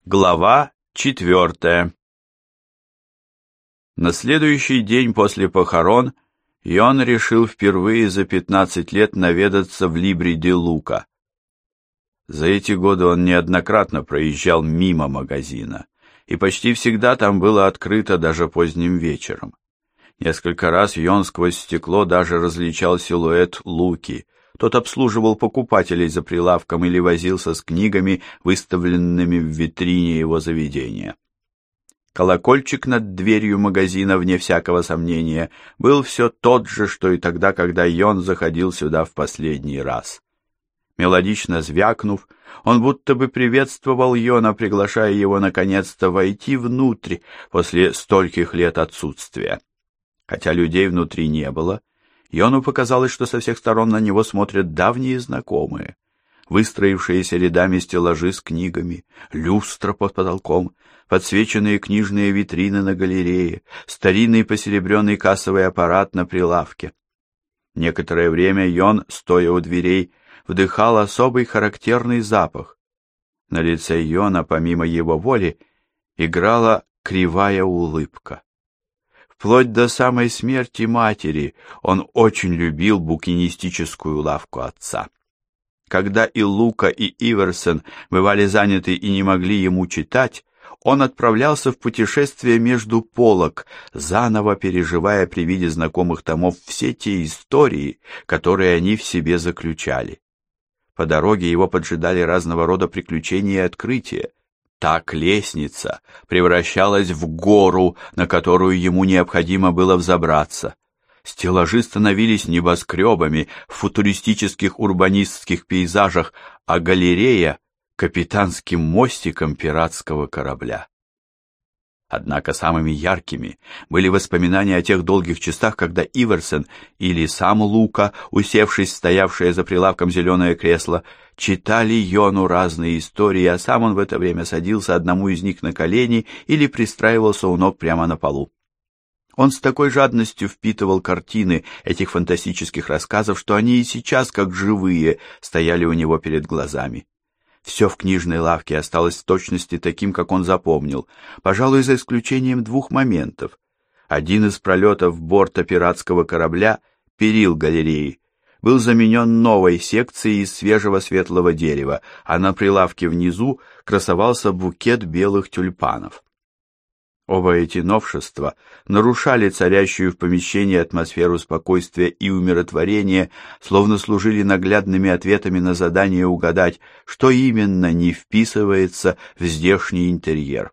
Глава 4. На следующий день после похорон Йон решил впервые за 15 лет наведаться в Либри-де-Лука. За эти годы он неоднократно проезжал мимо магазина, и почти всегда там было открыто даже поздним вечером. Несколько раз Йон сквозь стекло даже различал силуэт Луки. Тот обслуживал покупателей за прилавком или возился с книгами, выставленными в витрине его заведения. Колокольчик над дверью магазина, вне всякого сомнения, был все тот же, что и тогда, когда Йон заходил сюда в последний раз. Мелодично звякнув, он будто бы приветствовал Йона, приглашая его наконец-то войти внутрь после стольких лет отсутствия. Хотя людей внутри не было, Йону показалось, что со всех сторон на него смотрят давние знакомые. Выстроившиеся рядами стеллажи с книгами, люстра под потолком, подсвеченные книжные витрины на галерее, старинный посеребренный кассовый аппарат на прилавке. Некоторое время Йон, стоя у дверей, вдыхал особый характерный запах. На лице Йона, помимо его воли, играла кривая улыбка. Вплоть до самой смерти матери он очень любил букинистическую лавку отца. Когда и Лука, и Иверсон бывали заняты и не могли ему читать, он отправлялся в путешествие между полок, заново переживая при виде знакомых томов все те истории, которые они в себе заключали. По дороге его поджидали разного рода приключения и открытия. Так лестница превращалась в гору, на которую ему необходимо было взобраться. Стеллажи становились небоскребами в футуристических урбанистских пейзажах, а галерея — капитанским мостиком пиратского корабля. Однако самыми яркими были воспоминания о тех долгих часах, когда Иверсон или сам Лука, усевшись в стоявшее за прилавком зеленое кресло, читали Йону разные истории, а сам он в это время садился одному из них на колени или пристраивался у ног прямо на полу. Он с такой жадностью впитывал картины этих фантастических рассказов, что они и сейчас, как живые, стояли у него перед глазами. Все в книжной лавке осталось в точности таким, как он запомнил, пожалуй, за исключением двух моментов. Один из пролетов борта пиратского корабля, перил галереи, был заменен новой секцией из свежего светлого дерева, а на прилавке внизу красовался букет белых тюльпанов. Оба эти новшества нарушали царящую в помещении атмосферу спокойствия и умиротворения, словно служили наглядными ответами на задание угадать, что именно не вписывается в здешний интерьер.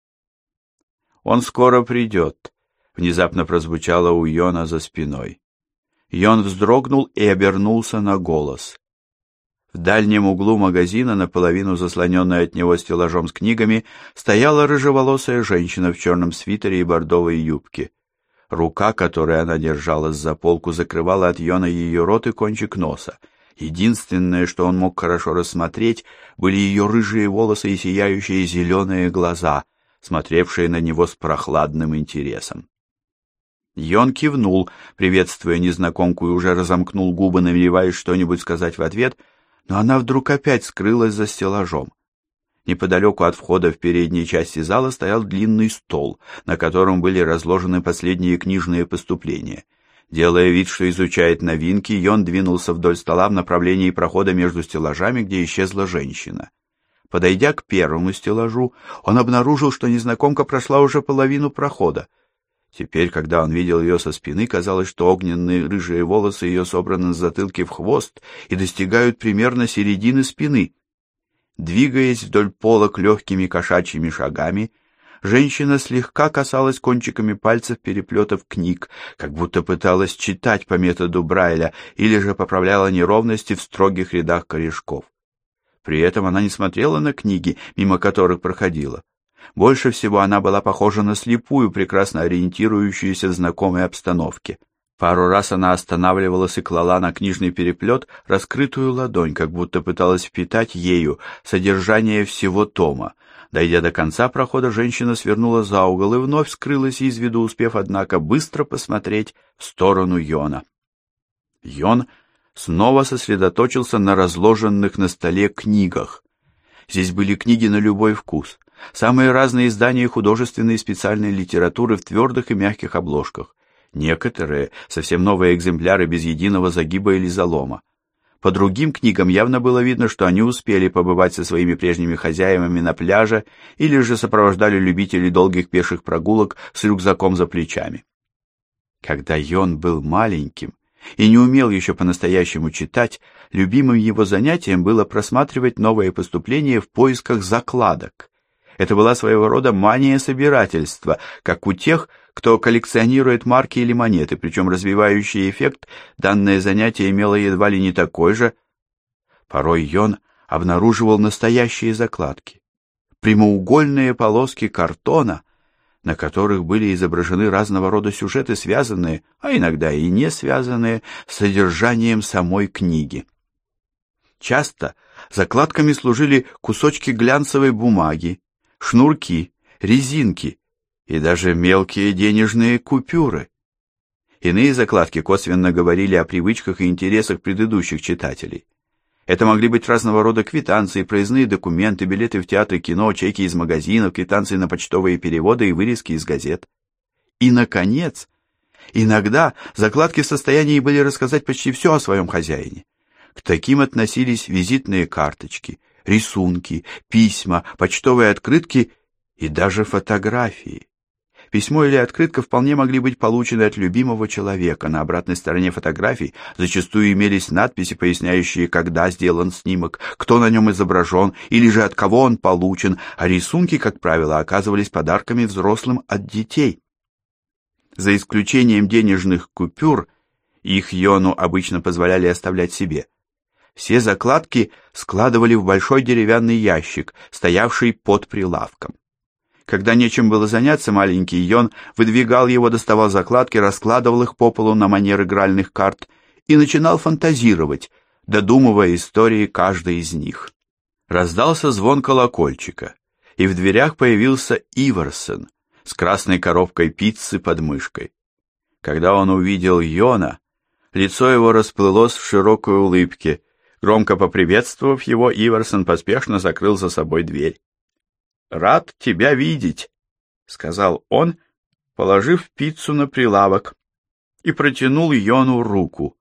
«Он скоро придет», — внезапно прозвучало у Йона за спиной. Йон вздрогнул и обернулся на голос. В дальнем углу магазина, наполовину заслоненной от него стеллажом с книгами, стояла рыжеволосая женщина в черном свитере и бордовой юбке. Рука, которой она держалась за полку, закрывала от Йона ее рот и кончик носа. Единственное, что он мог хорошо рассмотреть, были ее рыжие волосы и сияющие зеленые глаза, смотревшие на него с прохладным интересом. Йон кивнул, приветствуя незнакомку, и уже разомкнул губы, намереваясь что-нибудь сказать в ответ, но она вдруг опять скрылась за стеллажом. Неподалеку от входа в передней части зала стоял длинный стол, на котором были разложены последние книжные поступления. Делая вид, что изучает новинки, Йон двинулся вдоль стола в направлении прохода между стеллажами, где исчезла женщина. Подойдя к первому стеллажу, он обнаружил, что незнакомка прошла уже половину прохода. Теперь, когда он видел ее со спины, казалось, что огненные рыжие волосы ее собраны с затылки в хвост и достигают примерно середины спины. Двигаясь вдоль полок легкими кошачьими шагами, женщина слегка касалась кончиками пальцев переплетов книг, как будто пыталась читать по методу Брайля или же поправляла неровности в строгих рядах корешков. При этом она не смотрела на книги, мимо которых проходила. Больше всего она была похожа на слепую, прекрасно ориентирующуюся в знакомой обстановке. Пару раз она останавливалась и клала на книжный переплет раскрытую ладонь, как будто пыталась впитать ею содержание всего тома. Дойдя до конца прохода, женщина свернула за угол и вновь скрылась из виду, успев, однако, быстро посмотреть в сторону Йона. Йон снова сосредоточился на разложенных на столе книгах. Здесь были книги на любой вкус. самые разные издания художественной и специальной литературы в твердых и мягких обложках. Некоторые совсем новые экземпляры без единого загиба или залома. По другим книгам явно было видно, что они успели побывать со своими прежними хозяевами на пляже или же сопровождали любителей долгих пеших прогулок с рюкзаком за плечами. Когда Йон был маленьким и не умел еще по-настоящему читать, любимым его занятием было просматривать новые поступления в поисках закладок. Это была своего рода мания собирательства, как у тех, кто коллекционирует марки или монеты, причем развивающий эффект данное занятие имело едва ли не такой же. Порой Йон обнаруживал настоящие закладки, прямоугольные полоски картона, на которых были изображены разного рода сюжеты, связанные, а иногда и не связанные, с содержанием самой книги. Часто закладками служили кусочки глянцевой бумаги, шнурки, резинки и даже мелкие денежные купюры. Иные закладки косвенно говорили о привычках и интересах предыдущих читателей. Это могли быть разного рода квитанции, проездные документы, билеты в театры, кино, чеки из магазинов, квитанции на почтовые переводы и вырезки из газет. И, наконец, иногда закладки в состоянии были рассказать почти все о своем хозяине. К таким относились визитные карточки, рисунки, письма, почтовые открытки и даже фотографии. Письмо или открытка вполне могли быть получены от любимого человека. На обратной стороне фотографий зачастую имелись надписи, поясняющие, когда сделан снимок, кто на нем изображен или же от кого он получен, а рисунки, как правило, оказывались подарками взрослым от детей. За исключением денежных купюр, их Йону обычно позволяли оставлять себе. Все закладки складывали в большой деревянный ящик, стоявший под прилавком. Когда нечем было заняться, маленький Йон выдвигал его, доставал закладки, раскладывал их по полу на манер игральных карт и начинал фантазировать, додумывая истории каждой из них. Раздался звон колокольчика, и в дверях появился Иверсон с красной коробкой пиццы под мышкой. Когда он увидел Йона, лицо его расплылось в широкой улыбке. Громко поприветствовав его, Иверсон поспешно закрыл за собой дверь. «Рад тебя видеть», — сказал он, положив пиццу на прилавок, и протянул Йону руку.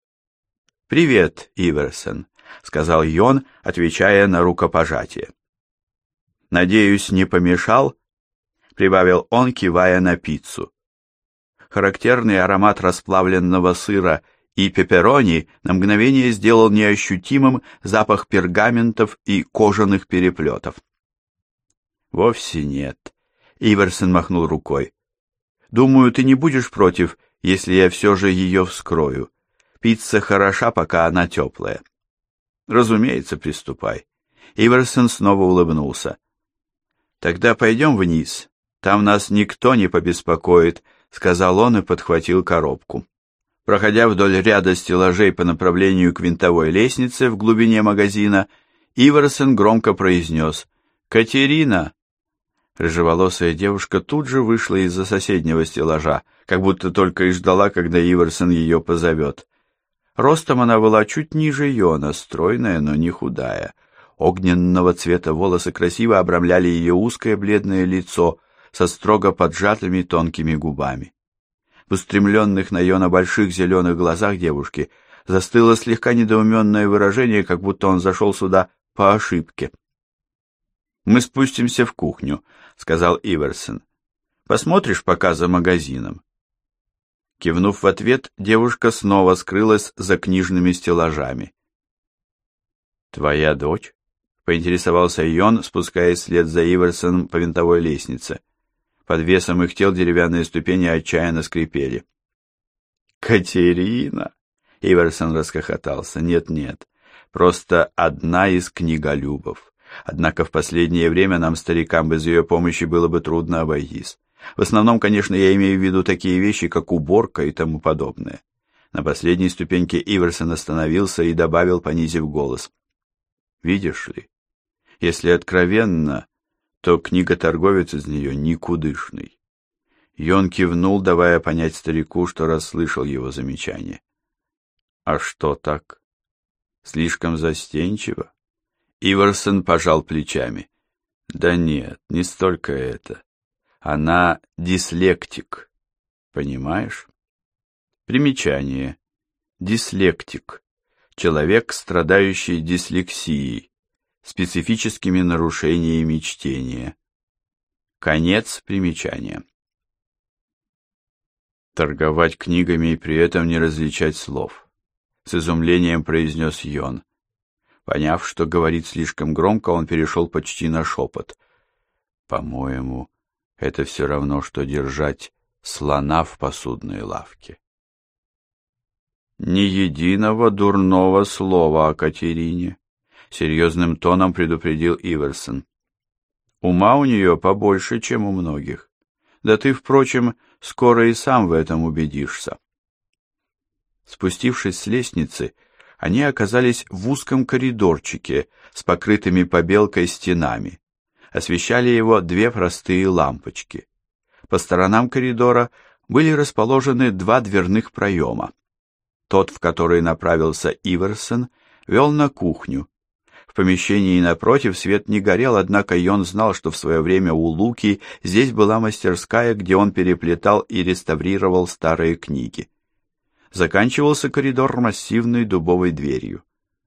«Привет, Иверсон», — сказал Йон, отвечая на рукопожатие. «Надеюсь, не помешал?» — прибавил он, кивая на пиццу. Характерный аромат расплавленного сыра и пепперони на мгновение сделал неощутимым запах пергаментов и кожаных переплетов. «Вовсе нет», — Иверсон махнул рукой. «Думаю, ты не будешь против, если я все же ее вскрою. Пицца хороша, пока она теплая». «Разумеется, приступай». Иверсон снова улыбнулся. «Тогда пойдем вниз. Там нас никто не побеспокоит», — сказал он и подхватил коробку. Проходя вдоль ряда стеллажей по направлению к винтовой лестнице в глубине магазина, Иверсон громко произнес: «Катерина!» Рыжеволосая девушка тут же вышла из-за соседнего стеллажа, как будто только и ждала, когда Иверсон ее позовет. Ростом она была чуть ниже Йона, стройная, но не худая. Огненного цвета волосы красиво обрамляли ее узкое бледное лицо со строго поджатыми тонкими губами. В устремленных на Йона больших зеленых глазах девушки застыло слегка недоуменное выражение, как будто он зашел сюда по ошибке. «Мы спустимся в кухню», — сказал Иверсон. «Посмотришь пока за магазином». Кивнув в ответ, девушка снова скрылась за книжными стеллажами. «Твоя дочь?» — поинтересовался Йон, спускаясь вслед за Иверсоном по винтовой лестнице. Под весом их тел деревянные ступени отчаянно скрипели. «Катерина!» — Иверсон расхохотался. «Нет, просто одна из книголюбов. Однако в последнее время нам, старикам, без ее помощи было бы трудно обойтись. В основном, конечно, я имею в виду такие вещи, как уборка и тому подобное». На последней ступеньке Иверсон остановился и добавил, понизив голос: «Видишь ли, если откровенно, то книготорговец из нее никудышный». Йон кивнул, давая понять старику, что расслышал его замечание. «А что так? Слишком застенчиво?» Иверсон пожал плечами. Да нет, не столько это. Она дислектик, понимаешь? Примечание. Дислектик. Человек, страдающий дислексией, специфическими нарушениями чтения. Конец примечания. Торговать книгами и при этом не различать слов. С изумлением произнес Йон. Поняв, что говорит слишком громко, он перешел почти на шепот. По-моему, это все равно, что держать слона в посудной лавке. Ни единого дурного слова о Катерине, серьезным тоном предупредил Иверсон. Ума у нее побольше, чем у многих. Да ты, впрочем, скоро и сам в этом убедишься. Спустившись с лестницы, они оказались в узком коридорчике с покрытыми побелкой стенами. Освещали его две простые лампочки. По сторонам коридора были расположены два дверных проема. Тот, в который направился Иверсон, вел на кухню. В помещении напротив свет не горел, однако Йон знал, что в свое время у Луки здесь была мастерская, где он переплетал и реставрировал старые книги. Заканчивался коридор массивной дубовой дверью.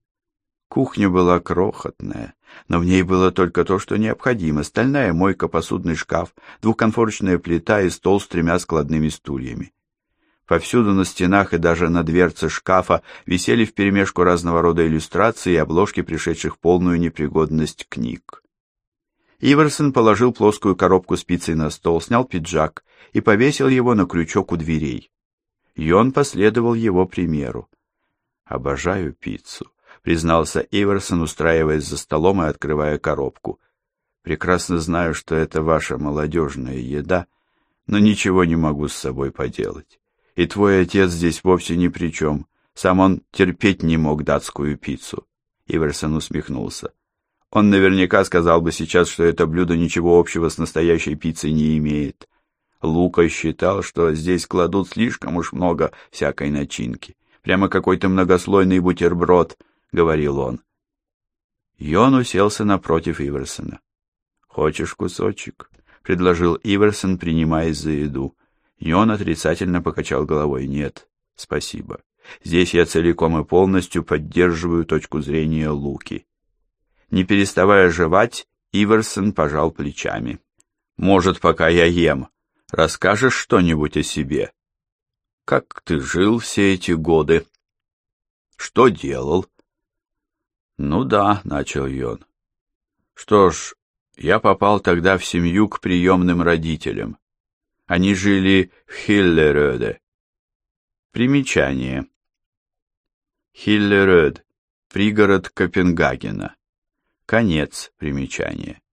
Кухня была крохотная, но в ней было только то, что необходимо: стальная мойка, посудный шкаф, двухконфорочная плита и стол с тремя складными стульями. Повсюду на стенах и даже на дверце шкафа висели вперемешку разного рода иллюстрации и обложки пришедших в полную непригодность книг. Иверсон положил плоскую коробку с пиццей на стол, снял пиджак и повесил его на крючок у дверей. Йон последовал его примеру. «Обожаю пиццу», — признался Иверсон, устраиваясь за столом и открывая коробку. «Прекрасно знаю, что это ваша молодежная еда, но ничего не могу с собой поделать. И твой отец здесь вовсе ни при чем. Сам он терпеть не мог датскую пиццу». Иверсон усмехнулся. Он наверняка сказал бы сейчас, что это блюдо ничего общего с настоящей пиццей не имеет. Лука считал, что здесь кладут слишком уж много всякой начинки. Прямо какой-то многослойный бутерброд, — говорил он. Йон уселся напротив Иверсона. «Хочешь кусочек?» — предложил Иверсон, принимаясь за еду. Йон отрицательно покачал головой. «Нет, спасибо. Здесь я целиком и полностью поддерживаю точку зрения Луки». Не переставая жевать, Иверсон пожал плечами. «Может, пока я ем, расскажешь что-нибудь о себе? Как ты жил все эти годы? Что делал?» «Ну да», — начал Йон. «Что ж, я попал тогда в семью к приемным родителям. Они жили в Хиллерöде. Примечание. Хиллерöd, пригород Копенгагена. Конец примечания.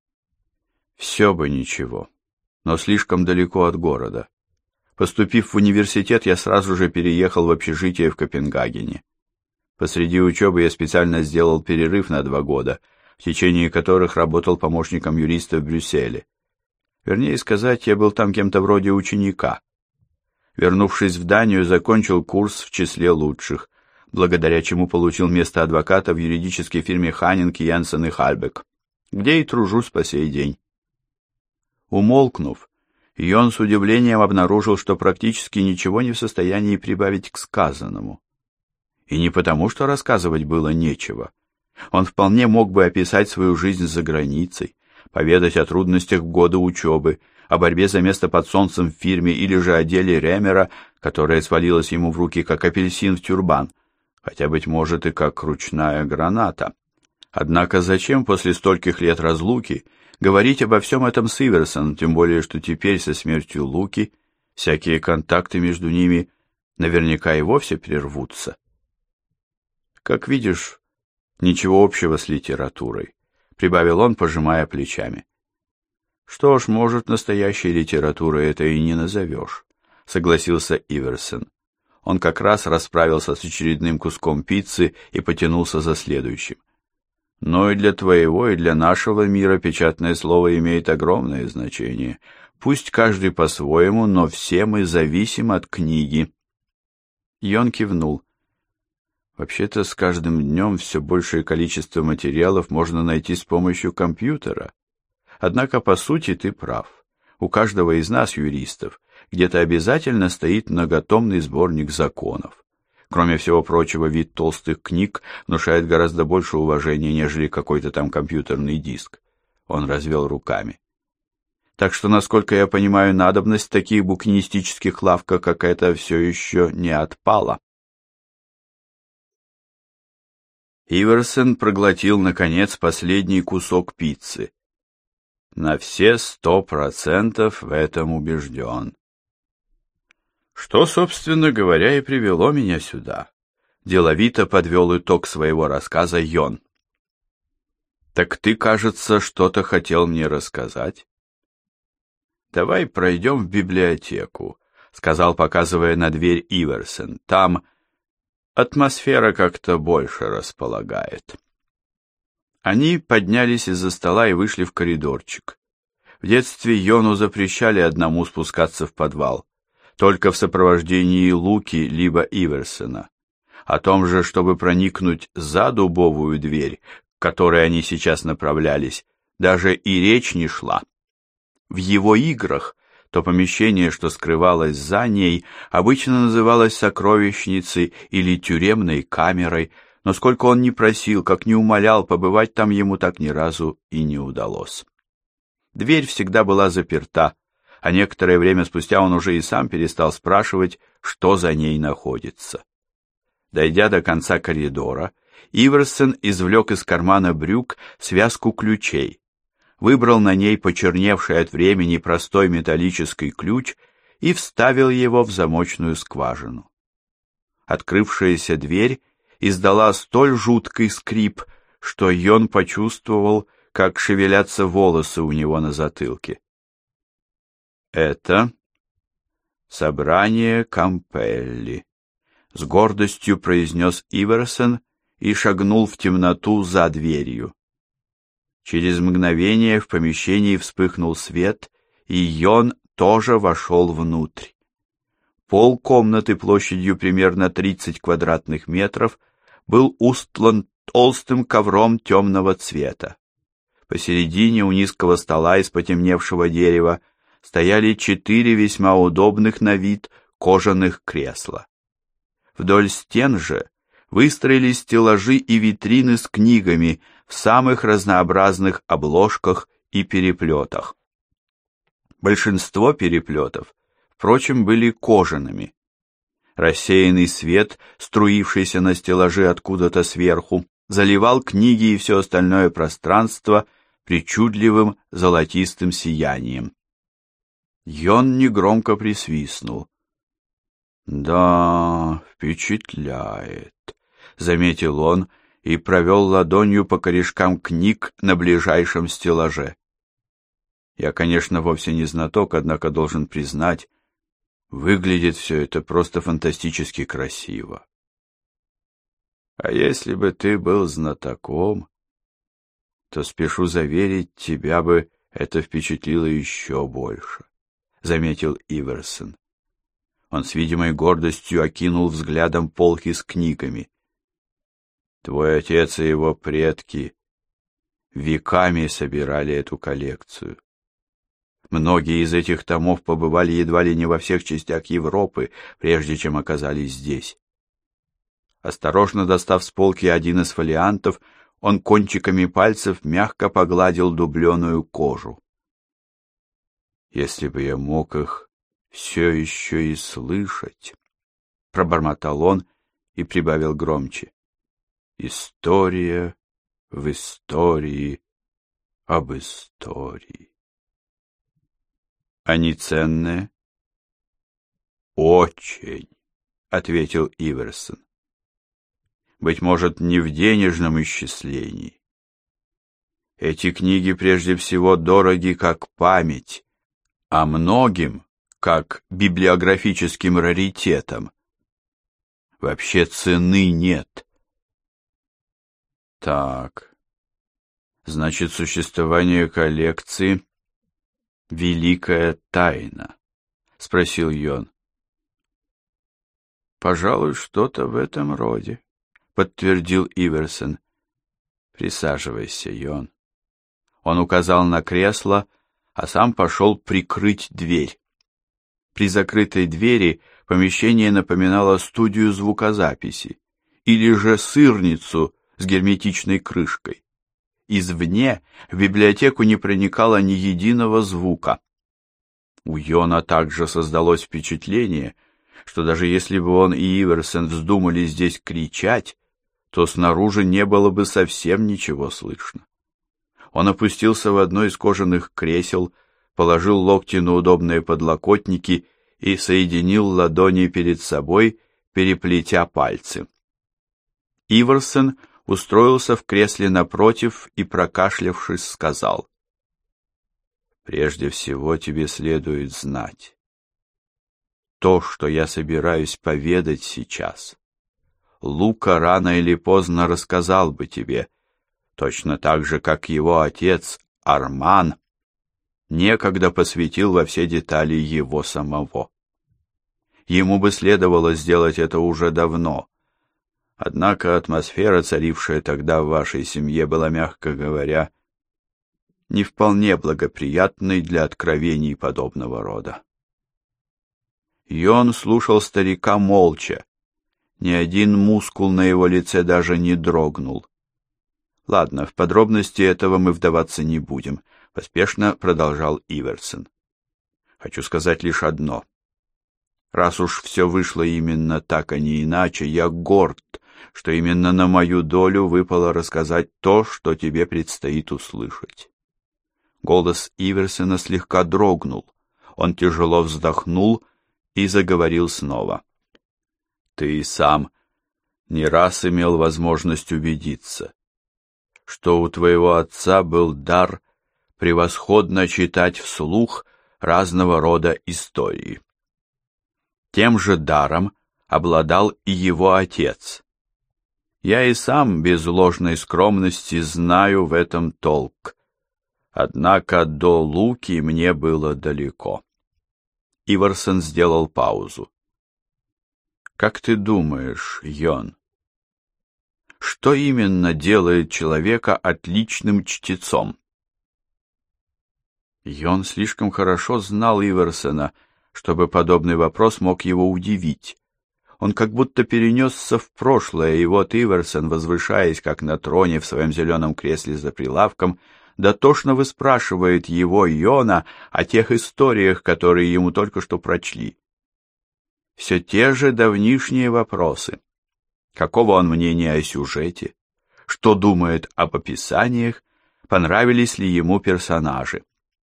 Все бы ничего, но слишком далеко от города. Поступив в университет, я сразу же переехал в общежитие в Копенгагене. Посреди учебы я специально сделал перерыв на 2 года, в течение которых работал помощником юриста в Брюсселе. Вернее сказать, я был там кем-то вроде ученика. Вернувшись в Данию, закончил курс в числе лучших, благодаря чему получил место адвоката в юридической фирме Ханинг, Янсен и Хальбек, где и тружусь по сей день. Умолкнув, Йон с удивлением обнаружил, что практически ничего не в состоянии прибавить к сказанному. И не потому, что рассказывать было нечего. Он вполне мог бы описать свою жизнь за границей, поведать о трудностях в годы учебы, о борьбе за место под солнцем в фирме или же о деле Ремера, которое свалилось ему в руки как апельсин в тюрбан, хотя, быть может, и как ручная граната. Однако зачем после стольких лет разлуки говорить обо всем этом с Иверсоном, тем более, что теперь со смертью Луки всякие контакты между ними наверняка и вовсе прервутся? Как видишь, ничего общего с литературой, прибавил он, пожимая плечами. Что ж, может, настоящей литературой это и не назовешь, согласился Иверсон. Он как раз расправился с очередным куском пиццы и потянулся за следующим. Но и для твоего, и для нашего мира печатное слово имеет огромное значение. Пусть каждый по-своему, но все мы зависим от книги. Йон кивнул. Вообще-то с каждым днем все большее количество материалов можно найти с помощью компьютера, Однако, по сути, ты прав. У каждого из нас, юристов, где-то обязательно стоит многотомный сборник законов. Кроме всего прочего, вид толстых книг внушает гораздо больше уважения, нежели какой-то там компьютерный диск. Он развел руками. Так что, насколько я понимаю, надобность в таких букинистических лавках, как эта, все еще не отпала. Иверсон проглотил, наконец, последний кусок пиццы. На все 100% в этом убежден. Что, собственно говоря, и привело меня сюда. Деловито подвел итог своего рассказа Йон. Так ты, кажется, что-то хотел мне рассказать? Давай пройдем в библиотеку, сказал, показывая на дверь Иверсон. Там атмосфера как-то больше располагает. Они поднялись из-за стола и вышли в коридорчик. В детстве Йону запрещали одному спускаться в подвал, только в сопровождении Луки либо Иверсона. О том же, чтобы проникнуть за дубовую дверь, к которой они сейчас направлялись, даже и речь не шла. В его играх то помещение, что скрывалось за ней, обычно называлось сокровищницей или тюремной камерой, но сколько он ни просил, как ни умолял, побывать там ему так ни разу и не удалось. Дверь всегда была заперта, а некоторое время спустя он уже и сам перестал спрашивать, что за ней находится. Дойдя до конца коридора, Иверсон извлек из кармана брюк связку ключей, выбрал на ней почерневший от времени простой металлический ключ и вставил его в замочную скважину. Открывшаяся дверь издала столь жуткий скрип, что Йон почувствовал, как шевелятся волосы у него на затылке. «Это собрание Кампелли», — с гордостью произнес Иверсон и шагнул в темноту за дверью. Через мгновение в помещении вспыхнул свет, и Йон тоже вошел внутрь. Пол комнаты площадью примерно 30 квадратных метров был устлан толстым ковром темного цвета. Посередине у низкого стола из потемневшего дерева стояли 4 весьма удобных на вид кожаных кресла. Вдоль стен же выстроились стеллажи и витрины с книгами в самых разнообразных обложках и переплетах. Большинство переплетов, впрочем, были кожаными. Рассеянный свет, струившийся на стеллажи откуда-то сверху, заливал книги и все остальное пространство причудливым золотистым сиянием. Йон негромко присвистнул. «Да, впечатляет», — заметил он и провел ладонью по корешкам книг на ближайшем стеллаже. «Я, конечно, вовсе не знаток, однако должен признать, выглядит все это просто фантастически красиво. А если бы ты был знатоком, то, спешу заверить, тебя бы это впечатлило еще больше», — заметил Иверсон. Он с видимой гордостью окинул взглядом полки с книгами. «Твой отец и его предки веками собирали эту коллекцию. Многие из этих томов побывали едва ли не во всех частях Европы, прежде чем оказались здесь». Осторожно достав с полки один из фолиантов, он кончиками пальцев мягко погладил дубленую кожу. «Если бы я мог их все еще и слышать», — пробормотал он и прибавил громче. «История в истории об истории». «Они ценные?» «Очень», — ответил Иверсон. «Быть может, не в денежном исчислении. Эти книги прежде всего дороги как память, а многим как библиографическим раритетам. Вообще цены нет». «Так, значит, существование коллекции — великая тайна?» — спросил Йон. «Пожалуй, что-то в этом роде», — подтвердил Иверсон. «Присаживайся, Йон». Он указал на кресло, а сам пошел прикрыть дверь. При закрытой двери помещение напоминало студию звукозаписи или же сырницу с герметичной крышкой. Извне в библиотеку не проникало ни единого звука. У Йона также создалось впечатление, что даже если бы он и Иверсон вздумали здесь кричать, то снаружи не было бы совсем ничего слышно. Он опустился в одно из кожаных кресел, положил локти на удобные подлокотники и соединил ладони перед собой, переплетя пальцы. Иверсон устроился в кресле напротив и, прокашлявшись, сказал: «Прежде всего тебе следует знать. То, что я собираюсь поведать сейчас, Лука рано или поздно рассказал бы тебе, точно так же, как его отец Арман некогда посвятил во все детали его самого. Ему бы следовало сделать это уже давно, однако атмосфера, царившая тогда в вашей семье, была, мягко говоря, не вполне благоприятной для откровений подобного рода». Йон слушал старика молча, ни один мускул на его лице даже не дрогнул. «Ладно, в подробности этого мы вдаваться не будем», — поспешно продолжал Иверсон. «Хочу сказать лишь одно. Раз уж все вышло именно так, а не иначе, я горд, что именно на мою долю выпало рассказать то, что тебе предстоит услышать». Голос Иверсона слегка дрогнул. Он тяжело вздохнул и заговорил снова. «Ты и сам не раз имел возможность убедиться, что у твоего отца был дар превосходно читать вслух разного рода истории. Тем же даром обладал и его отец. Я и сам без ложной скромности знаю в этом толк. Однако до Луки мне было далеко». Иверсон сделал паузу. «Как ты думаешь, Йон, что именно делает человека отличным чтецом?» Йон слишком хорошо знал Иверсона, чтобы подобный вопрос мог его удивить. Он как будто перенесся в прошлое, и вот Иверсон, возвышаясь как на троне в своем зеленом кресле за прилавком, дотошно выспрашивает его, Йона, о тех историях, которые ему только что прочли. Все те же давнишние вопросы. Какого он мнения о сюжете? Что думает об описаниях? Понравились ли ему персонажи?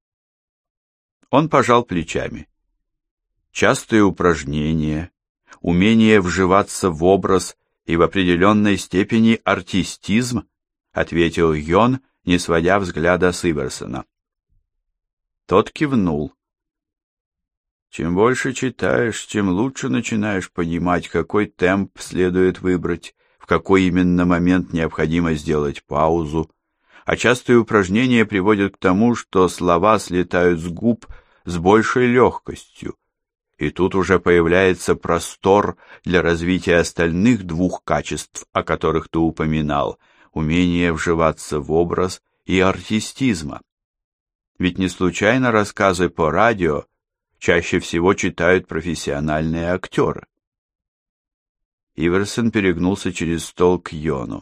Он пожал плечами. Частые упражнения, умение вживаться в образ и в определенной степени артистизм, ответил Йон, не сводя взгляда с Иверсона. Тот кивнул. Чем больше читаешь, тем лучше начинаешь понимать, какой темп следует выбрать, в какой именно момент необходимо сделать паузу, а частые упражнения приводят к тому, что слова слетают с губ с большей легкостью, и тут уже появляется простор для развития остальных двух качеств, о которых ты упоминал, умение вживаться в образ и артистизма. Ведь не случайно рассказы по радио чаще всего читают профессиональные актеры. Иверсон перегнулся через стол к Йону.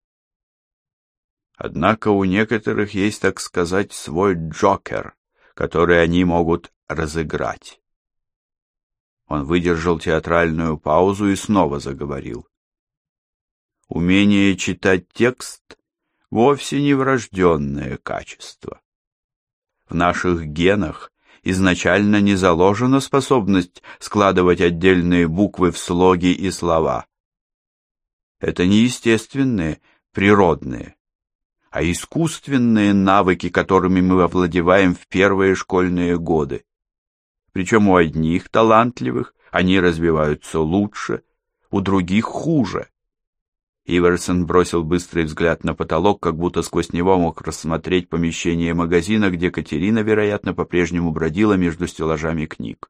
Однако у некоторых есть, так сказать, свой джокер, который они могут разыграть. Он выдержал театральную паузу и снова заговорил. Умение читать текст вовсе не врожденное качество. В наших генах изначально не заложена способность складывать отдельные буквы в слоги и слова. Это не естественные, природные, а искусственные навыки, которыми мы овладеваем в первые школьные годы. Причем у одних талантливых они развиваются лучше, у других хуже. Иверсон бросил быстрый взгляд на потолок, как будто сквозь него мог рассмотреть помещение магазина, где Катерина, вероятно, по-прежнему бродила между стеллажами книг.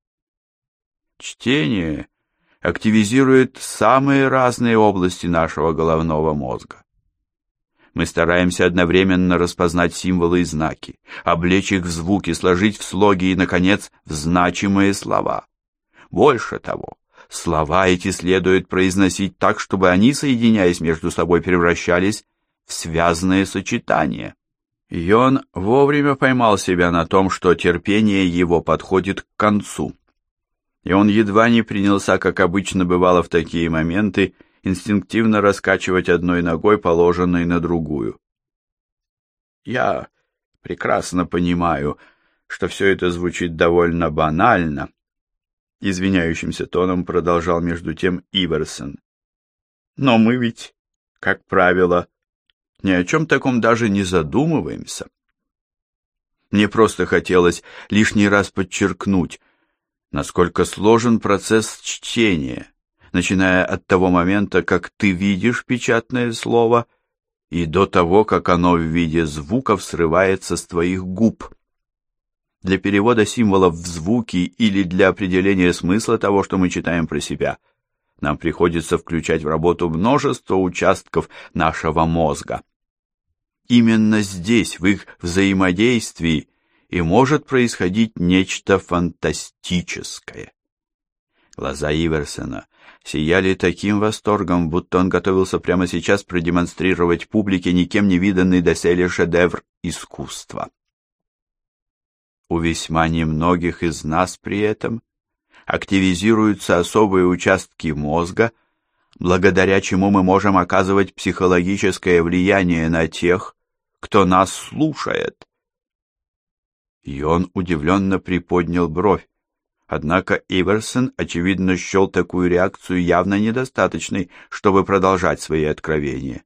Чтение активизирует самые разные области нашего головного мозга. Мы стараемся одновременно распознать символы и знаки, облечь их в звуки, сложить в слоги и, наконец, в значимые слова. Больше того, слова эти следует произносить так, чтобы они, соединяясь между собой, превращались в связные сочетания. Йон вовремя поймал себя на том, что терпение его подходит к концу. И он едва не принялся, как обычно бывало в такие моменты, инстинктивно раскачивать одной ногой, положенной на другую. Я прекрасно понимаю, что все это звучит довольно банально, извиняющимся тоном продолжал между тем Иверсон. Но мы ведь, как правило, ни о чем таком даже не задумываемся. Мне просто хотелось лишний раз подчеркнуть, насколько сложен процесс чтения, начиная от того момента, как ты видишь печатное слово, и до того, как оно в виде звуков срывается с твоих губ. Для перевода символов в звуки или для определения смысла того, что мы читаем про себя, нам приходится включать в работу множество участков нашего мозга. Именно здесь, в их взаимодействии, и может происходить нечто фантастическое. Глаза Иверсона сияли таким восторгом, будто он готовился прямо сейчас продемонстрировать публике никем не виданный доселе шедевр искусства. У весьма немногих из нас при этом активизируются особые участки мозга, благодаря чему мы можем оказывать психологическое влияние на тех, кто нас слушает. И он удивленно приподнял бровь, однако Иверсон, очевидно, счел такую реакцию явно недостаточной, чтобы продолжать свои откровения.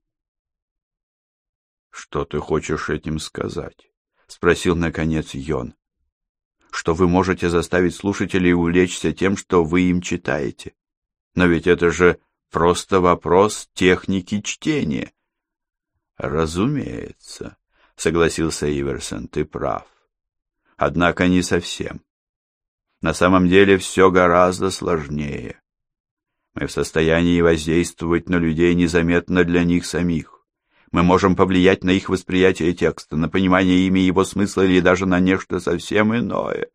«Что ты хочешь этим сказать?» — спросил, наконец, Йон. «Что вы можете заставить слушателей увлечься тем, что вы им читаете? Но ведь это же просто вопрос техники чтения». «Разумеется», — согласился Иверсон, — «ты прав. Однако не совсем. На самом деле все гораздо сложнее. Мы в состоянии воздействовать на людей незаметно для них самих. Мы можем повлиять на их восприятие текста, на понимание ими его смысла или даже на нечто совсем иное».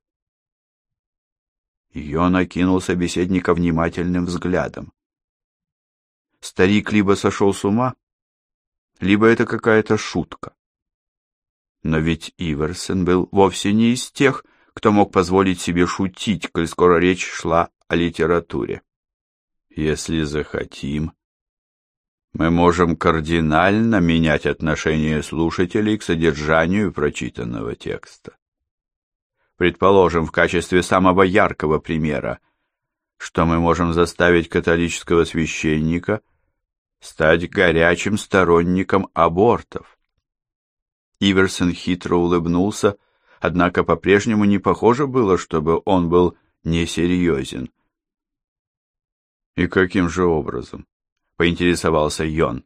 Йон окинул собеседника внимательным взглядом. Старик либо сошел с ума, либо это какая-то шутка. Но ведь Иверсон был вовсе не из тех, кто мог позволить себе шутить, коль скоро речь шла о литературе. Если захотим, мы можем кардинально менять отношение слушателей к содержанию прочитанного текста. Предположим, в качестве самого яркого примера, что мы можем заставить католического священника стать горячим сторонником абортов. Иверсон хитро улыбнулся, однако по-прежнему не похоже было, чтобы он был несерьезен. «И каким же образом?» — поинтересовался Йон.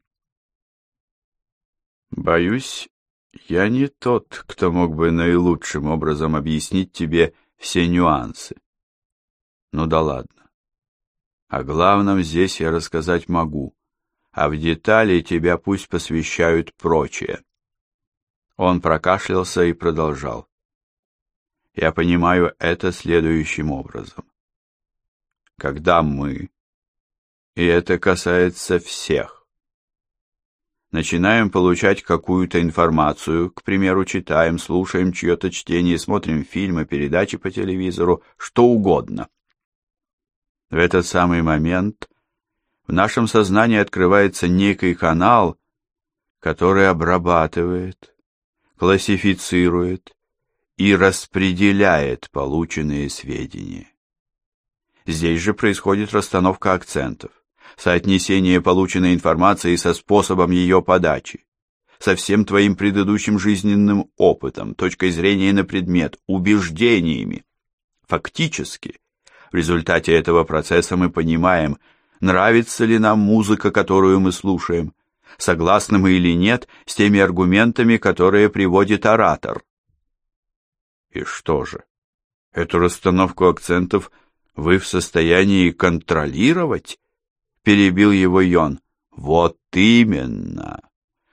«Боюсь, я не тот, кто мог бы наилучшим образом объяснить тебе все нюансы. Ну да ладно. О главном здесь я рассказать могу, а в детали тебя пусть посвящают прочее». Он прокашлялся и продолжал. «Я понимаю это следующим образом. Когда мы, и это касается всех, начинаем получать какую-то информацию, к примеру, читаем, слушаем чье-то чтение, смотрим фильмы, передачи по телевизору, что угодно. В этот самый момент в нашем сознании открывается некий канал, который обрабатывает, классифицирует и распределяет полученные сведения. Здесь же происходит расстановка акцентов, соотнесение полученной информации со способом ее подачи, со всем твоим предыдущим жизненным опытом, точкой зрения на предмет, убеждениями. Фактически, в результате этого процесса мы понимаем, нравится ли нам музыка, которую мы слушаем, согласны мы или нет с теми аргументами, которые приводит оратор. И что же, эту расстановку акцентов вы в состоянии контролировать? Перебил его Йон. Вот именно.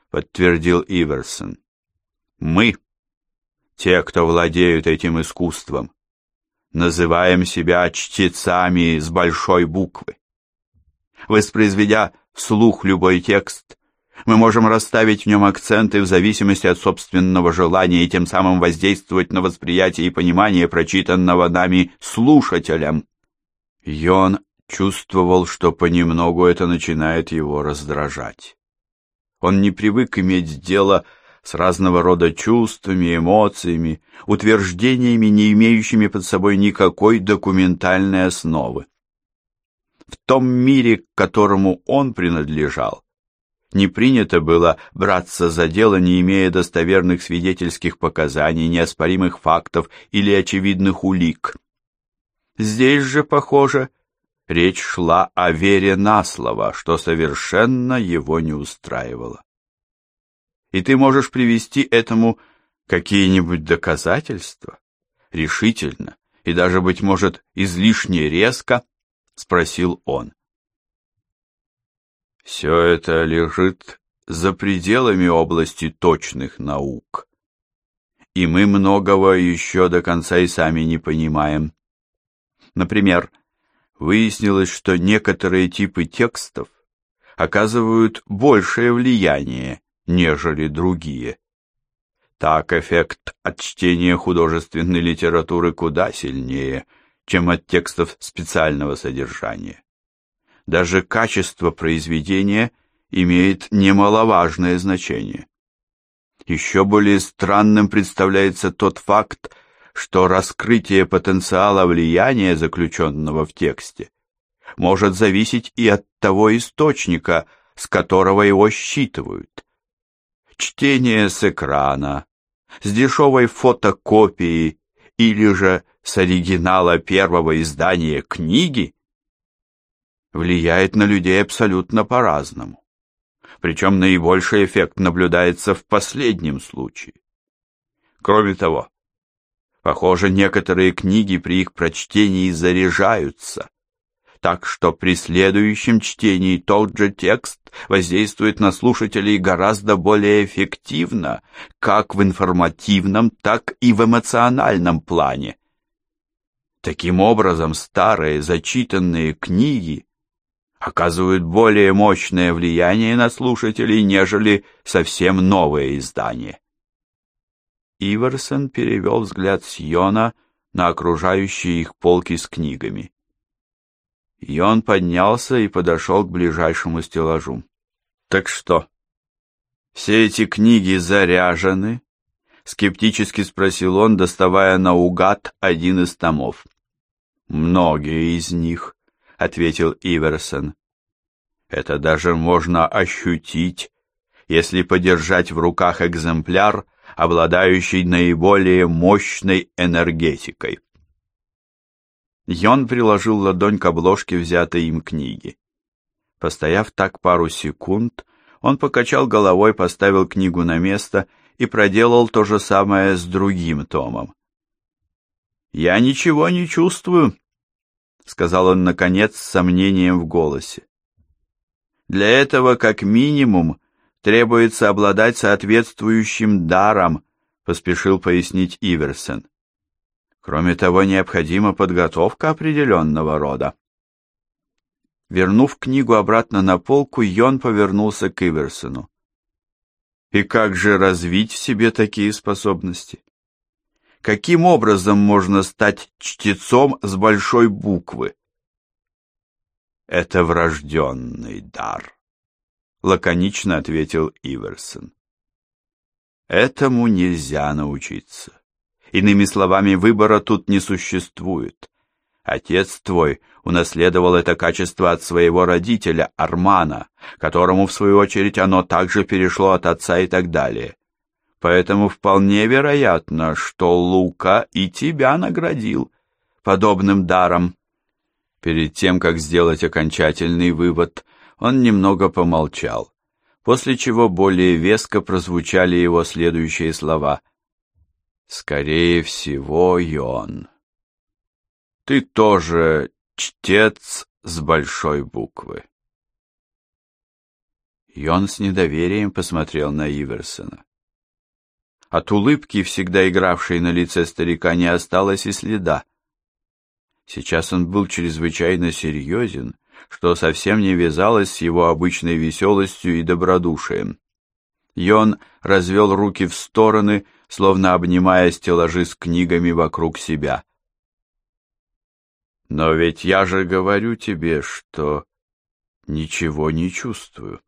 подтвердил Иверсон. Мы, те, кто владеют этим искусством, называем себя чтецами с большой буквы. Воспроизведя вслух любой текст, мы можем расставить в нем акценты в зависимости от собственного желания и тем самым воздействовать на восприятие и понимание прочитанного нами слушателям. Йон чувствовал, что понемногу это начинает его раздражать. Он не привык иметь дело с разного рода чувствами, эмоциями, утверждениями, не имеющими под собой никакой документальной основы. В том мире, к которому он принадлежал, не принято было браться за дело, не имея достоверных свидетельских показаний, неоспоримых фактов или очевидных улик. Здесь же, похоже, речь шла о вере на слово, что совершенно его не устраивало. И ты можешь привести этому какие-нибудь доказательства? Решительно и даже, быть может, излишне резко, спросил он. Все это лежит за пределами области точных наук, и мы многого еще до конца и сами не понимаем. Например, выяснилось, что некоторые типы текстов оказывают большее влияние, нежели другие. Так эффект от чтения художественной литературы куда сильнее, чем от текстов специального содержания. Даже качество произведения имеет немаловажное значение. Еще более странным представляется тот факт, что раскрытие потенциала влияния, заключенного в тексте, может зависеть и от того источника, с которого его считывают. Чтение с экрана, с дешевой фотокопии или же с оригинала первого издания книги влияет на людей абсолютно по-разному. Причем наибольший эффект наблюдается в последнем случае. Кроме того, похоже, некоторые книги при их прочтении заряжаются, так что при следующем чтении тот же текст воздействует на слушателей гораздо более эффективно, как в информативном, так и в эмоциональном плане. Таким образом, старые зачитанные книги оказывают более мощное влияние на слушателей, нежели совсем новые издания. Иверсон перевел взгляд с Йона на окружающие их полки с книгами. Йон поднялся и подошел к ближайшему стеллажу. «Так что, все эти книги заряжены?» — скептически спросил он, доставая наугад один из томов. «Многие из них», — ответил Иверсон. «Это даже можно ощутить, если подержать в руках экземпляр, обладающий наиболее мощной энергетикой». Йон приложил ладонь к обложке взятой им книги. Постояв так пару секунд, он покачал головой, поставил книгу на место и проделал то же самое с другим томом. «Я ничего не чувствую», — сказал он, наконец, с сомнением в голосе. «Для этого, как минимум, требуется обладать соответствующим даром», — поспешил пояснить Иверсон. «Кроме того, необходима подготовка определенного рода». Вернув книгу обратно на полку, Йон повернулся к Иверсону. «И как же развить в себе такие способности? Каким образом можно стать чтецом с большой буквы?» «Это врожденный дар», — лаконично ответил Иверсон. «Этому нельзя научиться. Иными словами, выбора тут не существует. Отец твой унаследовал это качество от своего родителя Армана, которому, в свою очередь, оно также перешло от отца и так далее. Поэтому вполне вероятно, что Лука и тебя наградил подобным даром». Перед тем, как сделать окончательный вывод, он немного помолчал, после чего более веско прозвучали его следующие слова. «Скорее всего, Йон, ты тоже чтец с большой буквы». И он с недоверием посмотрел на Иверсона. От улыбки, всегда игравшей на лице старика, не осталось и следа. Сейчас он был чрезвычайно серьезен, что совсем не вязалось с его обычной веселостью и добродушием. Йон развел руки в стороны, словно обнимая стеллажи с книгами вокруг себя. «Но ведь я же говорю тебе, что ничего не чувствую».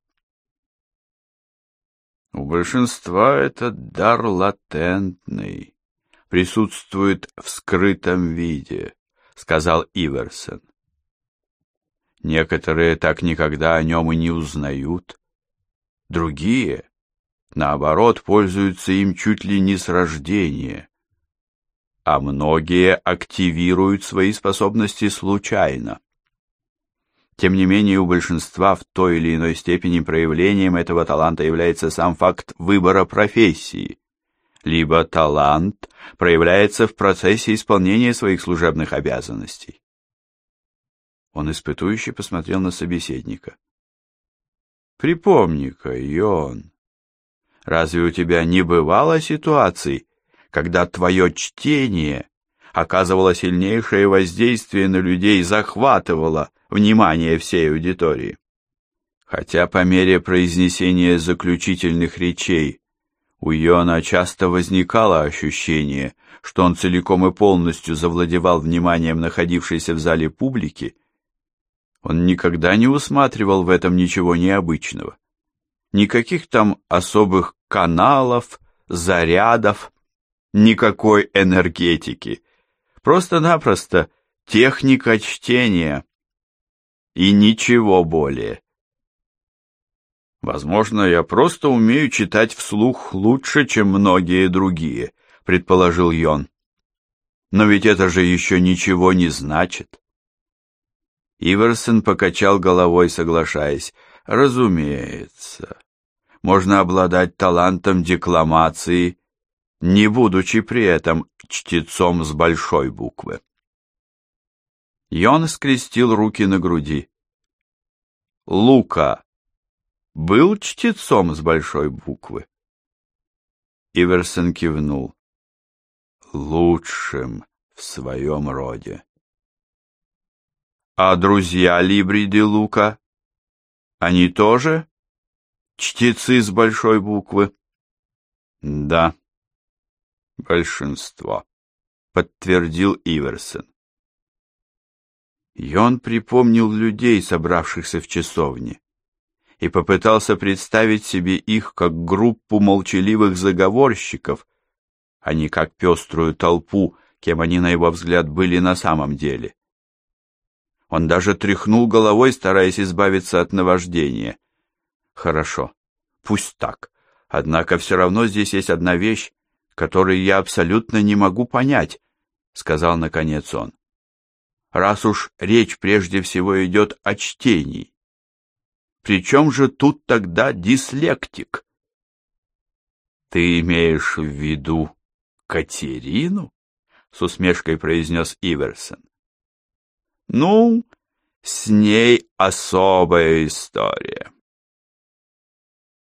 У большинства этот дар латентный, присутствует в скрытом виде, сказал Иверсон. Некоторые так никогда о нем и не узнают. Другие, наоборот, пользуются им чуть ли не с рождения. А многие активируют свои способности случайно. Тем не менее, у большинства в той или иной степени проявлением этого таланта является сам факт выбора профессии, либо талант проявляется в процессе исполнения своих служебных обязанностей. Он испытующе посмотрел на собеседника. «Припомни-ка, Йон, разве у тебя не бывало ситуаций, когда твое чтение оказывало сильнейшее воздействие на людей, захватывало внимание всей аудитории? Хотя по мере произнесения заключительных речей у Йона часто возникало ощущение, что он целиком и полностью завладевал вниманием находившейся в зале публики, он никогда не усматривал в этом ничего необычного. Никаких там особых каналов, зарядов, никакой энергетики. Просто-напросто техника чтения. И ничего более. Возможно, я просто умею читать вслух лучше, чем многие другие, предположил Йон. Но ведь это же еще ничего не значит. Иверсон покачал головой, соглашаясь. Разумеется, можно обладать талантом декламации, не будучи при этом чтецом с большой буквы. Йон скрестил руки на груди. Лука был чтецом с большой буквы? Иверсон кивнул. Лучшим в своем роде. А друзья Либри де Лука? Они тоже чтецы с большой буквы? Да, большинство, подтвердил Иверсон. Йон припомнил людей, собравшихся в часовне, и попытался представить себе их как группу молчаливых заговорщиков, а не как пеструю толпу, кем они, на его взгляд, были на самом деле. Он даже тряхнул головой, стараясь избавиться от наваждения. Хорошо, пусть так. Однако все равно здесь есть одна вещь, которую я абсолютно не могу понять, сказал наконец он. Раз уж речь прежде всего идет о чтении, при чем же тут тогда дислектик? Ты имеешь в виду Катерину? С усмешкой произнес Иверсон. Ну, с ней особая история.